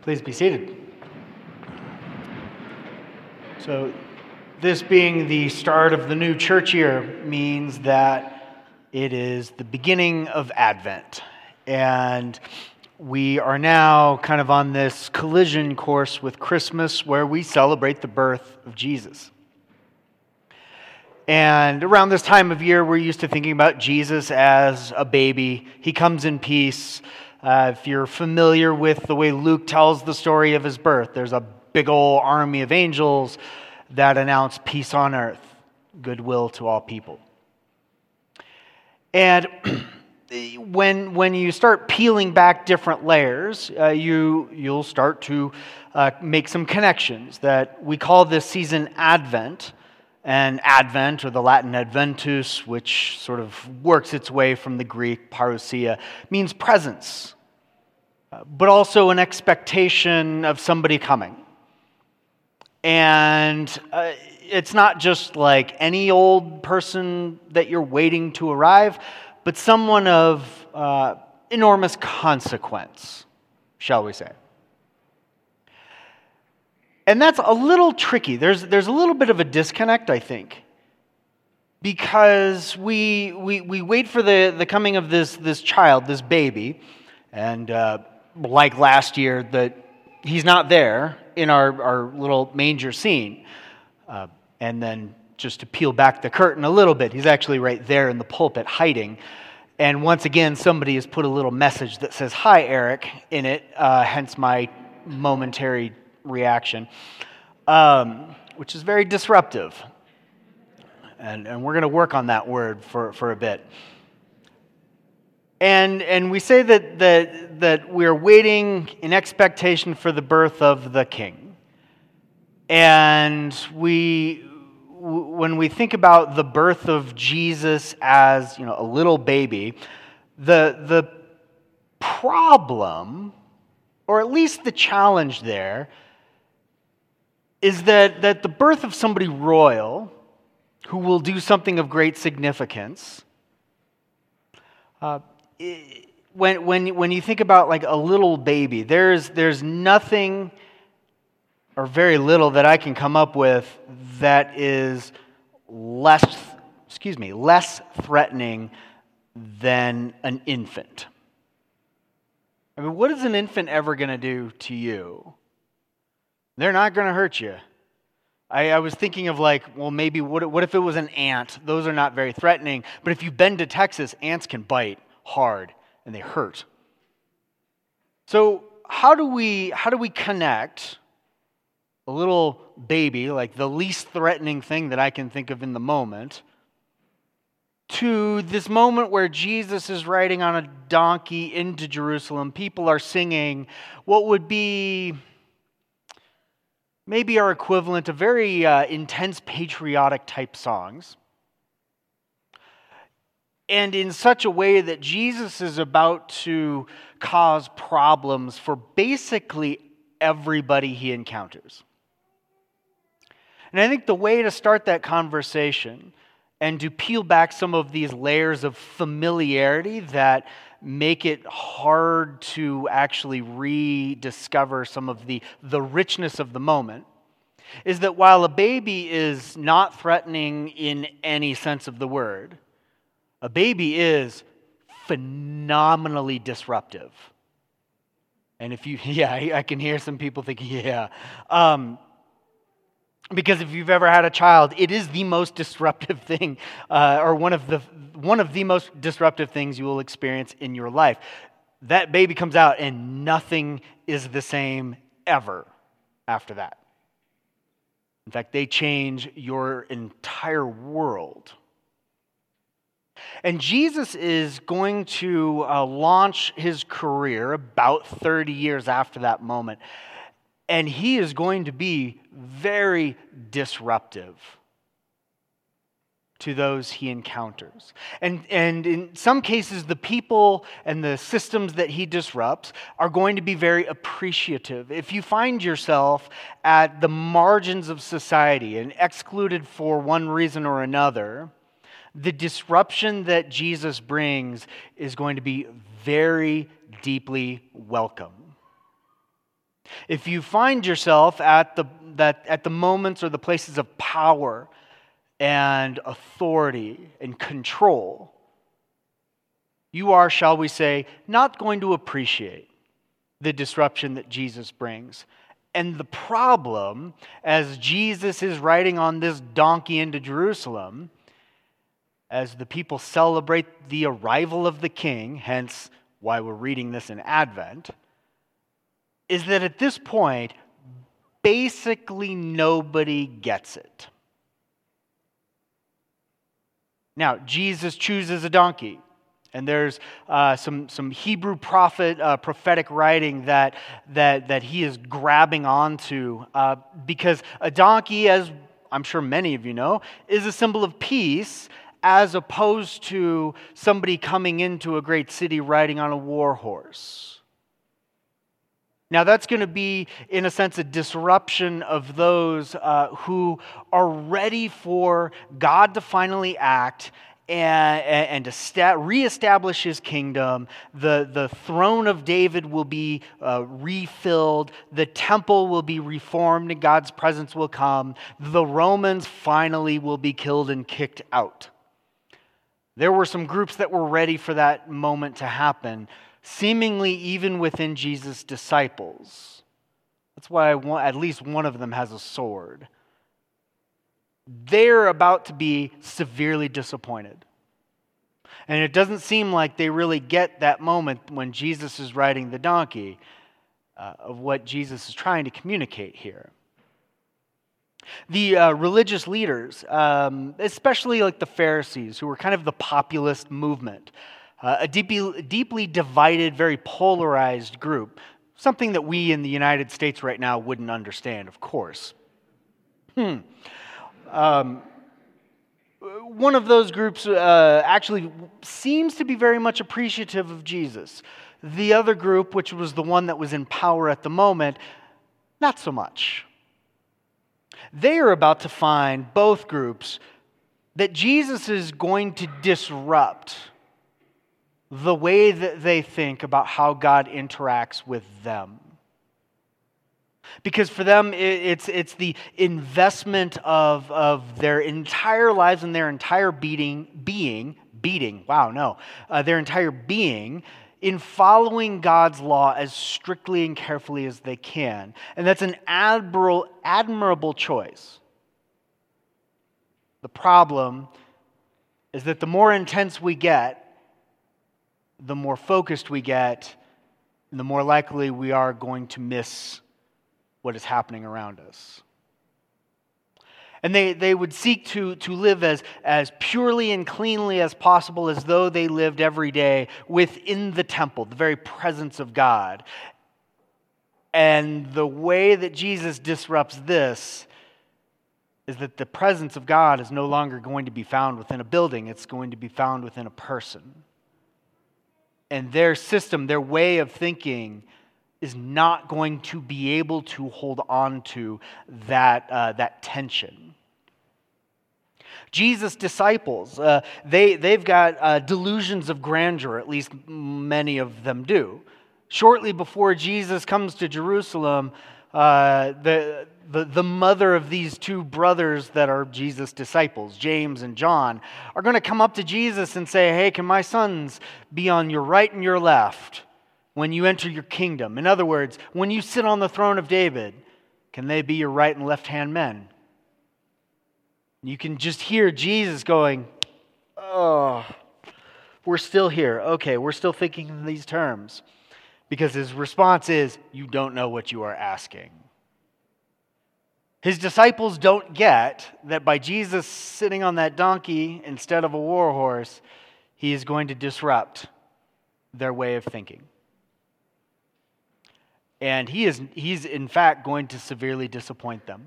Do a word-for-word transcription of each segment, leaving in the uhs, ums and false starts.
Please be seated. So, this being the start of the new church year means that it is the beginning of Advent. And we are now kind of on this collision course with Christmas where we celebrate the birth of Jesus. And around this time of year, we're used to thinking about Jesus as a baby. He comes in peace. Uh, if you're familiar with the way Luke tells the story of his birth, there's a big old army of angels that announce peace on earth, goodwill to all people. And when when you start peeling back different layers, uh, you you'll start to uh, make some connections. That we call this season Advent. And Advent, or the Latin Adventus, which sort of works its way from the Greek parousia, means presence, but also an expectation of somebody coming. And uh, it's not just like any old person that you're waiting to arrive, but someone of uh, enormous consequence, shall we say. And that's a little tricky. There's there's a little bit of a disconnect, I think, because we we we wait for the, the coming of this this child, this baby, and uh, like last year, that he's not there in our, our little manger scene. Uh, and then just to peel back the curtain a little bit, he's actually right there in the pulpit hiding. And once again, somebody has put a little message that says, "Hi, Eric," in it, uh, hence my momentary reaction, um, which is very disruptive. And, and we're going to work on that word for, for a bit. And and we say that, that, that we're waiting in expectation for the birth of the King. And we, when we think about the birth of Jesus as, you know, a little baby, the the problem, or at least the challenge there, is that, that the birth of somebody royal who will do something of great significance, uh, it, when, when, when you think about like a little baby, there's, there's nothing or very little that I can come up with that is less, excuse me, less threatening than an infant. I mean, what is an infant ever going to do to you? They're not going to hurt you. I, I was thinking of like, well, maybe what, what if it was an ant? Those are not very threatening. But if you've been to Texas, ants can bite hard and they hurt. So how do we how do we connect a little baby, like the least threatening thing that I can think of in the moment, to this moment where Jesus is riding on a donkey into Jerusalem? People are singing what would be maybe our equivalent of very uh, intense patriotic type songs. And in such a way that Jesus is about to cause problems for basically everybody he encounters. And I think the way to start that conversation and to peel back some of these layers of familiarity that make it hard to actually rediscover some of the, the richness of the moment, is that while a baby is not threatening in any sense of the word, a baby is phenomenally disruptive. And if you, yeah, I can hear some people thinking, yeah. Um, Because if you've ever had a child, it is the most disruptive thing, uh, or one of the one of the most disruptive things you will experience in your life. That baby comes out and nothing is the same ever after that. In fact, they change your entire world. And Jesus is going to uh, launch his career about thirty years after that moment. And he is going to be very disruptive to those he encounters. And, and in some cases, the people and the systems that he disrupts are going to be very appreciative. If you find yourself at the margins of society and excluded for one reason or another, the disruption that Jesus brings is going to be very deeply welcome. if you find yourself at the, that, at the moments or the places of power and authority and control, you are, shall we say, not going to appreciate the disruption that Jesus brings. And the problem, as Jesus is riding on this donkey into Jerusalem, as the people celebrate the arrival of the king, hence why we're reading this in Advent, is that at this point, basically nobody gets it. Now, Jesus chooses a donkey. And there's uh, some some Hebrew prophet uh, prophetic writing that that that he is grabbing onto uh, because a donkey, as I'm sure many of you know, is a symbol of peace, as opposed to somebody coming into a great city riding on a war horse. Now that's going to be, in a sense, a disruption of those uh, who are ready for God to finally act And, and to sta- reestablish his kingdom. The, the throne of David will be uh, refilled. The temple will be reformed and God's presence will come. The Romans finally will be killed and kicked out. There were some groups that were ready for that moment to happen, seemingly even within Jesus' disciples. That's why want, at least one of them has a sword. They're about to be severely disappointed. And it doesn't seem like they really get that moment when Jesus is riding the donkey uh, of what Jesus is trying to communicate here. The uh, religious leaders, um, especially like the Pharisees, who were kind of the populist movement, uh, a deeply, deeply divided, very polarized group, something that we in the United States right now wouldn't understand, of course. Hmm. Um, one of those groups uh, actually seems to be very much appreciative of Jesus. The other group, which was the one that was in power at the moment, not so much. They are about to find, both groups, that Jesus is going to disrupt the way that they think about how God interacts with them. Because for them, it's, it's the investment of, of their entire lives and their entire beating, being, beating, wow, no, uh, their entire being in following God's law as strictly and carefully as they can. And that's an admirable, admirable choice. The problem is that the more intense we get, the more focused we get, the more likely we are going to miss what is happening around us. And they, they would seek to, to live as, as purely and cleanly as possible, as though they lived every day within the temple, the very presence of God. And the way that Jesus disrupts this is that the presence of God is no longer going to be found within a building, it's going to be found within a person. And their system, their way of thinking, is not going to be able to hold on to that, uh, that tension. Jesus' disciples, uh, they, they've got uh, delusions of grandeur, at least many of them do. Shortly before Jesus comes to Jerusalem, uh, the, the, the mother of these two brothers that are Jesus' disciples, James and John, are going to come up to Jesus and say, hey, can my sons be on your right and your left when you enter your kingdom? In other words, when you sit on the throne of David, can they be your right and left-hand men? You can just hear Jesus going, oh, we're still here. Okay, we're still thinking in these terms. Because his response is, you don't know what you are asking. His disciples don't get that by Jesus sitting on that donkey instead of a war horse, he is going to disrupt their way of thinking. And he is he's in fact going to severely disappoint them.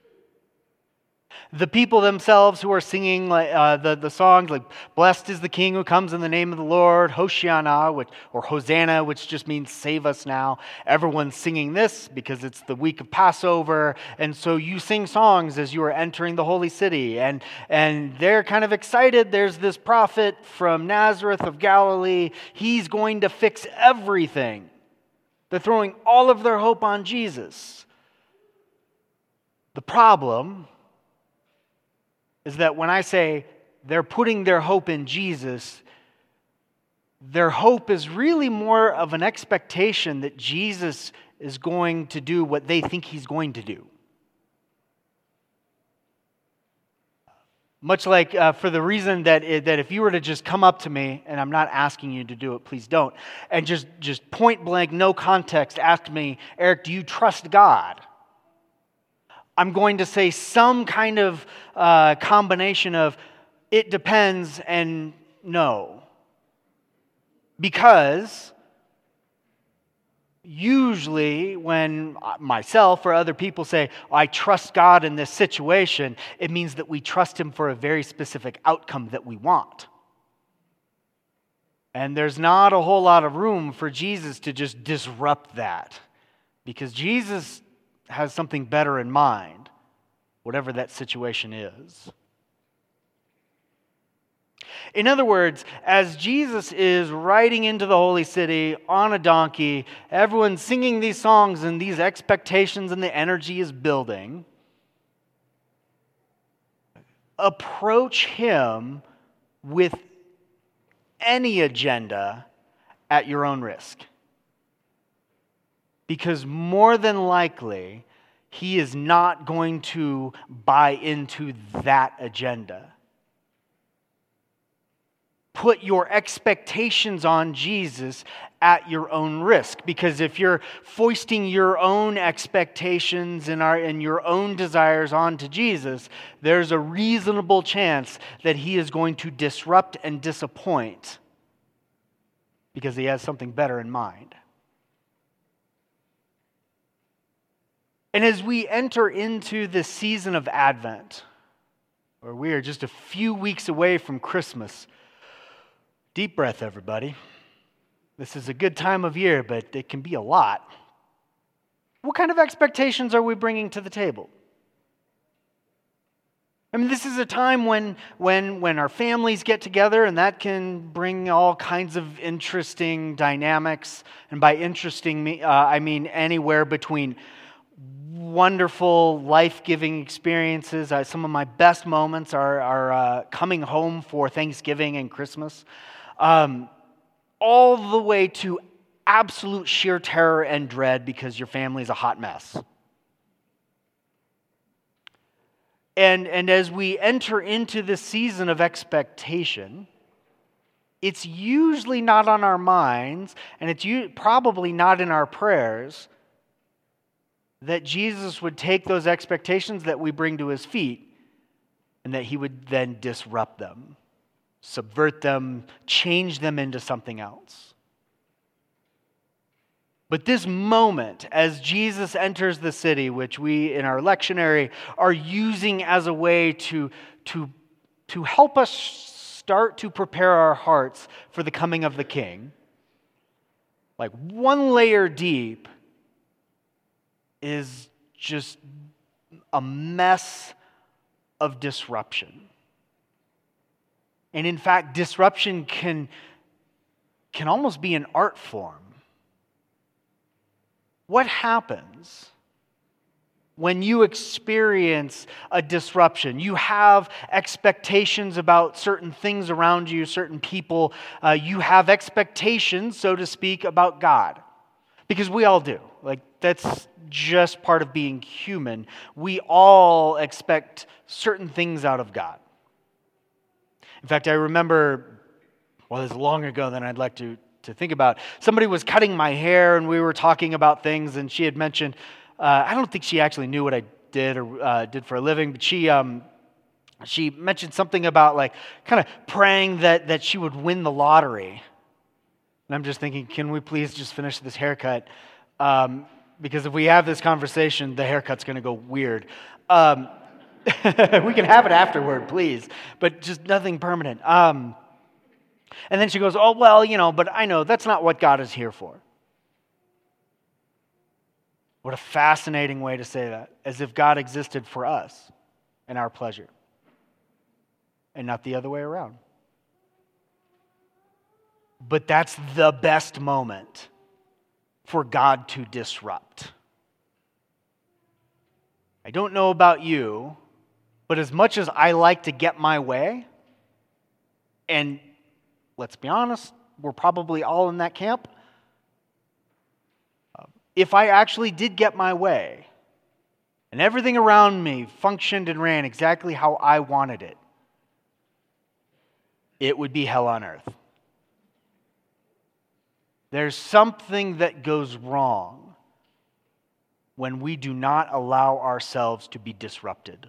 The people themselves who are singing like, uh, the, the songs like, blessed is the King who comes in the name of the Lord, Hoshiana, which, or Hosanna, which just means save us now. Everyone's singing this because it's the week of Passover, and so you sing songs as you are entering the holy city, and, and they're kind of excited. There's this prophet from Nazareth of Galilee. He's going to fix everything. They're throwing all of their hope on Jesus. The problem is that when I say they're putting their hope in Jesus, their hope is really more of an expectation that Jesus is going to do what they think he's going to do. Much like uh, for the reason that, it, that if you were to just come up to me, and I'm not asking you to do it, please don't, and just, just point blank, no context, ask me, Eric, do you trust God? I'm going to say some kind of uh, combination of it depends and no. Because usually when myself or other people say, I trust God in this situation, it means that we trust Him for a very specific outcome that we want. And there's not a whole lot of room for Jesus to just disrupt that. Because Jesus has something better in mind, whatever that situation is. In other words, as Jesus is riding into the holy city on a donkey, everyone's singing these songs and these expectations and the energy is building. Approach Him with any agenda at your own risk. Because more than likely, He is not going to buy into that agenda. Put your expectations on Jesus at your own risk. Because if you're foisting your own expectations and, our, and your own desires onto Jesus, there's a reasonable chance that He is going to disrupt and disappoint because He has something better in mind. And as we enter into this season of Advent, where we are just a few weeks away from Christmas, deep breath, everybody. This is a good time of year, but it can be a lot. What kind of expectations are we bringing to the table? I mean, this is a time when, when, when our families get together, and that can bring all kinds of interesting dynamics. And by interesting, uh, I mean anywhere between wonderful, life-giving experiences. Uh, some of my best moments are, are uh, coming home for Thanksgiving and Christmas. Um, all the way to absolute sheer terror and dread because your family is a hot mess. And, and as we enter into this season of expectation, it's usually not on our minds, and it's u- probably not in our prayers, that Jesus would take those expectations that we bring to His feet and that He would then disrupt them, subvert them, change them into something else. But this moment, as Jesus enters the city, which we in our lectionary are using as a way to, to, to help us start to prepare our hearts for the coming of the King, like one layer deep, is just a mess of disruption. And in fact, disruption can, can almost be an art form. What happens when you experience a disruption? You have expectations about certain things around you, certain people. Uh, you have expectations, so to speak, about God. Because we all do. Like, that's just part of being human. We all expect certain things out of God. In fact, I remember, well, it's long ago than I'd like to, to think about. Somebody was cutting my hair, and we were talking about things, and she had mentioned, uh, I don't think she actually knew what I did or uh, did for a living, but she um, she mentioned something about, like, kind of praying that, that she would win the lottery. And I'm just thinking, can we please just finish this haircut? Um, because if we have this conversation, the haircut's going to go weird. Um, we can have it afterward, please, but just nothing permanent. Um, and then she goes, oh, well, you know, but I know that's not what God is here for. What a fascinating way to say that, as if God existed for us and our pleasure, and not the other way around. But that's the best moment. for God to disrupt. I don't know about you, but as much as I like to get my way, and let's be honest, we're probably all in that camp, if I actually did get my way, and everything around me functioned and ran exactly how I wanted it, it would be hell on earth. There's something that goes wrong when we do not allow ourselves to be disrupted.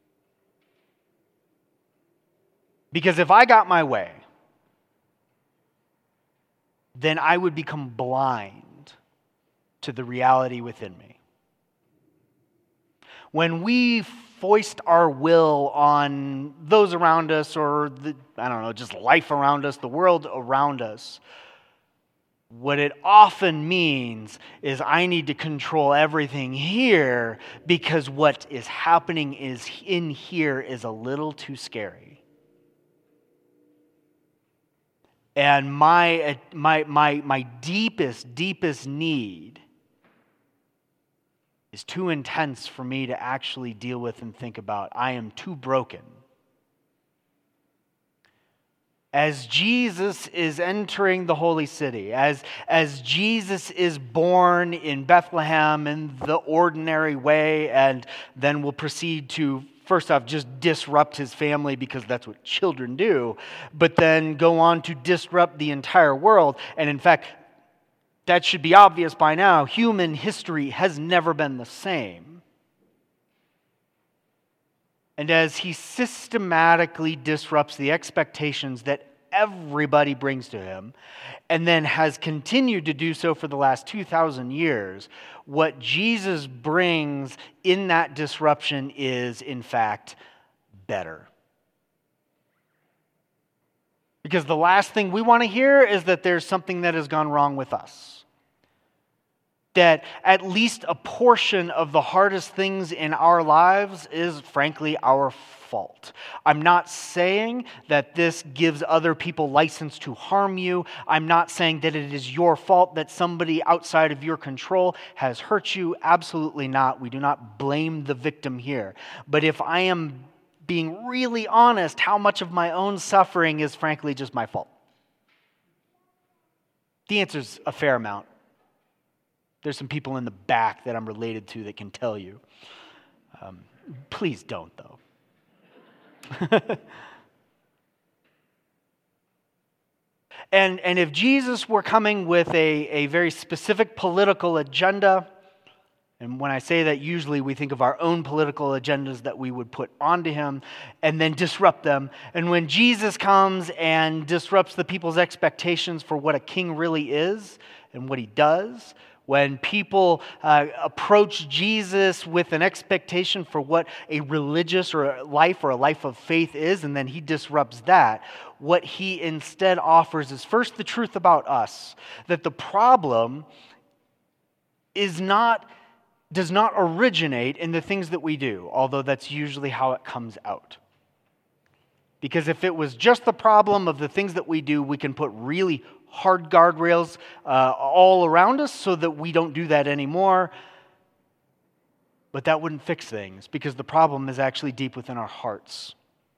Because if I got my way, then I would become blind to the reality within me. When we foist our will on those around us, or the, I don't know, just life around us, the world around us, what it often means is I need to control everything here because what is happening is in here is a little too scary. And my my my my deepest deepest need is too intense for me to actually deal with and think about. I am too broken. As Jesus is entering the holy city, as, as Jesus is born in Bethlehem in the ordinary way, and then will proceed to, first off, just disrupt his family because that's what children do, but then go on to disrupt the entire world. And in fact, that should be obvious by now. Human history has never been the same. And as he systematically disrupts the expectations that everybody brings to him, and then has continued to do so for the last two thousand years, what Jesus brings in that disruption is, in fact, better. Because the last thing we want to hear is that there's something that has gone wrong with us. That at least a portion of the hardest things in our lives is, frankly, our fault. I'm not saying that this gives other people license to harm you. I'm not saying that it is your fault that somebody outside of your control has hurt you. Absolutely not. We do not blame the victim here. But if I am being really honest, how much of my own suffering is frankly just my fault? The answer is a fair amount. There's some people in the back that I'm related to that can tell you. Um, please don't, though. and, and if Jesus were coming with a, a very specific political agenda, and when I say that, usually we think of our own political agendas that we would put onto him and then disrupt them. And when Jesus comes and disrupts the people's expectations for what a king really is and what he does, when people uh, approach Jesus with an expectation for what a religious or a life or a life of faith is, and then he disrupts that, what he instead offers is first the truth about us, that the problem is not does not originate in the things that we do, although that's usually how it comes out. Because if it was just the problem of the things that we do, we can put really hard guardrails uh, all around us so that we don't do that anymore. But that wouldn't fix things, because the problem is actually deep within our hearts.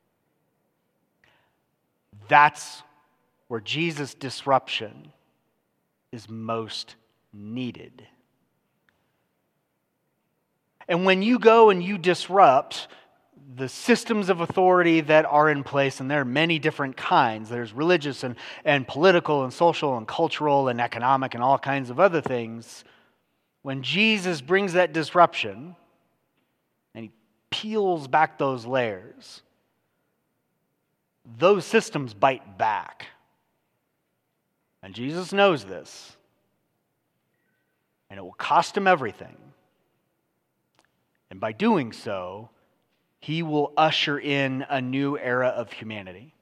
That's where Jesus' disruption is most needed. And when you go and you disrupt the systems of authority that are in place, and there are many different kinds. There's religious and, and political and social and cultural and economic and all kinds of other things. When Jesus brings that disruption and he peels back those layers, those systems bite back. And Jesus knows this. And it will cost him everything. And by doing so, he will usher in a new era of humanity.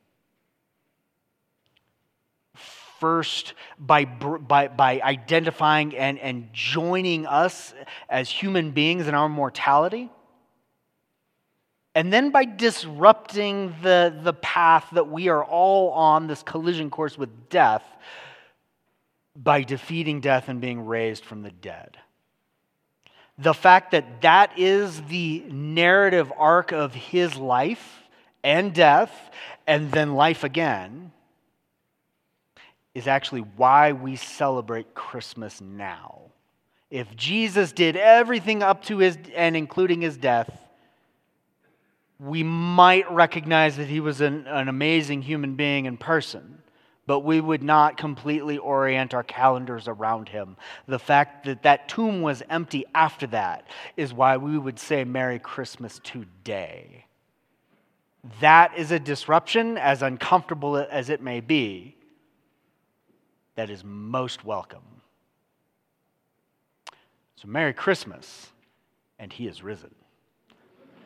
First, by, by, by identifying and, and joining us as human beings in our mortality. And then by disrupting the, the path that we are all on, this collision course with death, by defeating death and being raised from the dead. The fact that that is the narrative arc of his life and death and then life again is actually why we celebrate Christmas now. If Jesus did everything up to his and including his death, we might recognize that he was an, an amazing human being in person, but we would not completely orient our calendars around him. The fact that that tomb was empty after that is why we would say Merry Christmas today. That is a disruption, as uncomfortable as it may be, that is most welcome. So Merry Christmas, and he is risen.